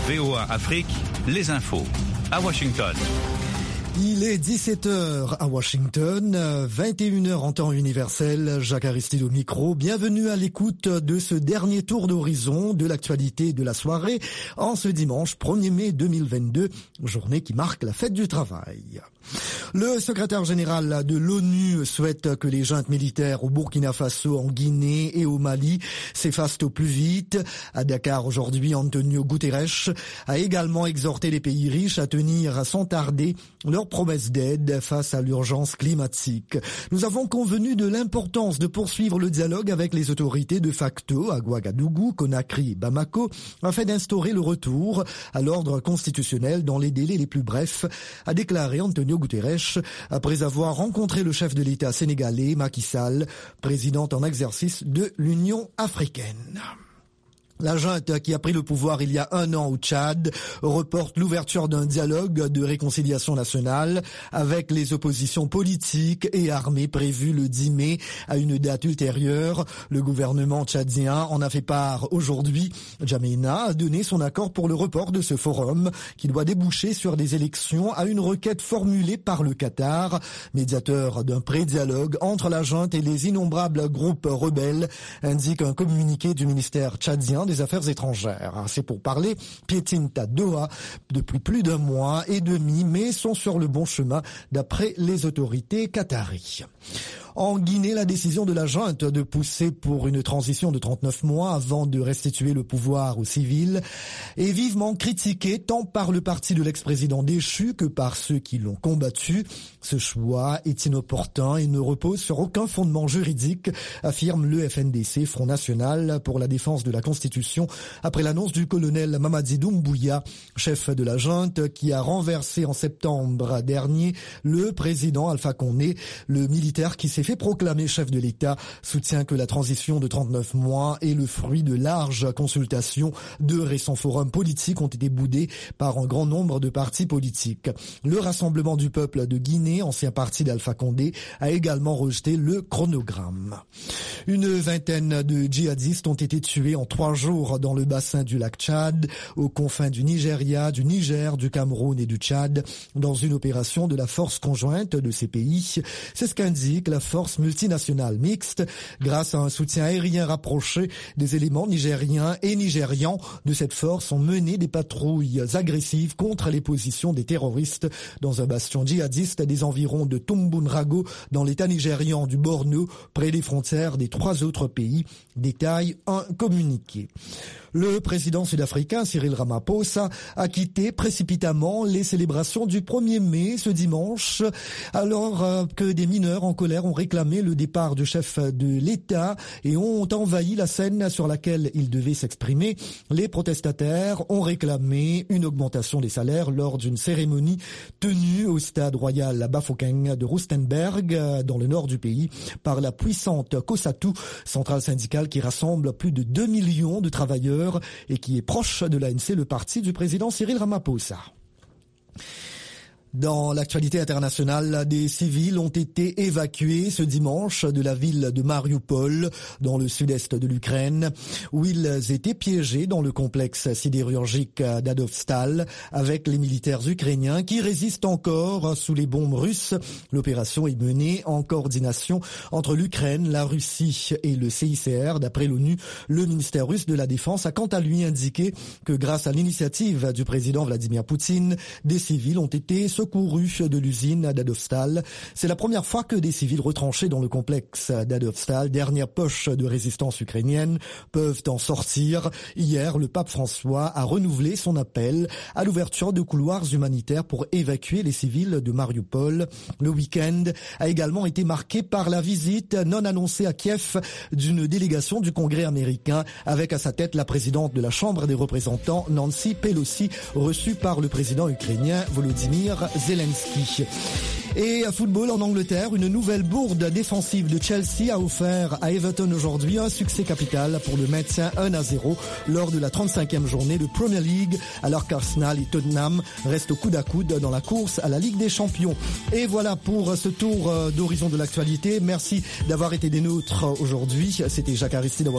VOA Afrique, les infos. À Washington. Il est 17h à Washington, 21h en temps universel. Jacques Aristide au micro. Bienvenue à l'écoute de ce dernier tour d'horizon de l'actualité de la soirée en ce dimanche 1er mai 2022, journée qui marque la fête du travail. Le secrétaire général de l'ONU souhaite que les juntes militaires au Burkina Faso, en Guinée et au Mali s'effacent au plus vite. À Dakar aujourd'hui, Antonio Guterres a également exhorté les pays riches à tenir sans tarder leurs promesses d'aide face à l'urgence climatique. Nous avons convenu de l'importance de poursuivre le dialogue avec les autorités de facto à Ouagadougou, Conakry et Bamako afin d'instaurer le retour à l'ordre constitutionnel dans les délais les plus brefs, a déclaré Antonio Guterres après avoir rencontré le chef de l'État sénégalais Macky Sall, président en exercice de l'Union africaine. La junte qui a pris le pouvoir il y a un an au Tchad reporte l'ouverture d'un dialogue de réconciliation nationale avec les oppositions politiques et armées prévues le 10 mai à une date ultérieure. Le gouvernement tchadien en a fait part aujourd'hui. Djamena a donné son accord pour le report de ce forum qui doit déboucher sur des élections à une requête formulée par le Qatar, médiateur d'un pré-dialogue entre la junte et les innombrables groupes rebelles, indique un communiqué du ministère tchadien des Affaires étrangères. Ces pourparlers piétinent à Doha depuis plus d'un mois et demi, mais sont sur le bon chemin d'après les autorités qataries. En Guinée, la décision de la junte de pousser pour une transition de 39 mois avant de restituer le pouvoir aux civils est vivement critiquée tant par le parti de l'ex-président déchu que par ceux qui l'ont combattu. Ce choix est inopportun et ne repose sur aucun fondement juridique, affirme le FNDC, Front National pour la défense de la Constitution, après l'annonce du colonel Mamadi Doumbouya, chef de la junte, qui a renversé en septembre dernier le président Alpha Condé. Le militaire qui s'est fait proclamer chef de l'État soutient que la transition de 39 mois est le fruit de larges consultations. 2 récents forums politiques ont été boudés par un grand nombre de partis politiques. Le Rassemblement du peuple de Guinée, ancien parti d'Alpha Condé, a également rejeté le chronogramme. Une vingtaine de djihadistes ont été tués en 3 jours dans le bassin du lac Tchad, aux confins du Nigeria, du Niger, du Cameroun et du Tchad, dans une opération de la force conjointe de ces pays. C'est ce qu'indique la force multinationale mixte. Grâce à un soutien aérien rapproché, des éléments nigériens et nigérians de cette force ont mené des patrouilles agressives contre les positions des terroristes dans un bastion djihadiste des environs de Tumbunrago, dans l'état nigérian du Borno, près des frontières des 3 autres pays, détaille un communiqué. Le président sud-africain Cyril Ramaphosa a quitté précipitamment les célébrations du 1er mai ce dimanche, alors que des mineurs en colère ont réclamé le départ du chef de l'État et ont envahi la scène sur laquelle il devait s'exprimer. Les protestataires ont réclamé une augmentation des salaires lors d'une cérémonie tenue au stade royal Bafokeng de Rustenburg, dans le nord du pays, par la puissante COSATU, centrale syndicale qui rassemble plus de 2 millions de travailleurs et qui est proche de l'ANC, le parti du président Cyril Ramaphosa. Dans l'actualité internationale, des civils ont été évacués ce dimanche de la ville de Mariupol, dans le sud-est de l'Ukraine, où ils étaient piégés dans le complexe sidérurgique d'Azovstal avec les militaires ukrainiens qui résistent encore sous les bombes russes. L'opération est menée en coordination entre l'Ukraine, la Russie et le CICR. D'après l'ONU, le ministère russe de la Défense a quant à lui indiqué que grâce à l'initiative du président Vladimir Poutine, des civils ont été secourus de l'usine d'Azovstal. C'est la première fois que des civils retranchés dans le complexe d'Azovstal, dernière poche de résistance ukrainienne, peuvent en sortir. Hier, le pape François a renouvelé son appel à l'ouverture de couloirs humanitaires pour évacuer les civils de Mariupol. Le week-end a également été marqué par la visite non annoncée à Kiev d'une délégation du Congrès américain, avec à sa tête la présidente de la Chambre des représentants, Nancy Pelosi, reçue par le président ukrainien Volodymyr Zelensky. Et à football en Angleterre, une nouvelle bourde défensive de Chelsea a offert à Everton aujourd'hui un succès capital pour le maintien 1-0 lors de la 35e journée de Premier League, alors qu'Arsenal et Tottenham restent au coude à coude dans la course à la Ligue des Champions. Et voilà pour ce tour d'horizon de l'actualité. Merci d'avoir été des nôtres aujourd'hui. C'était Jacques Aristide.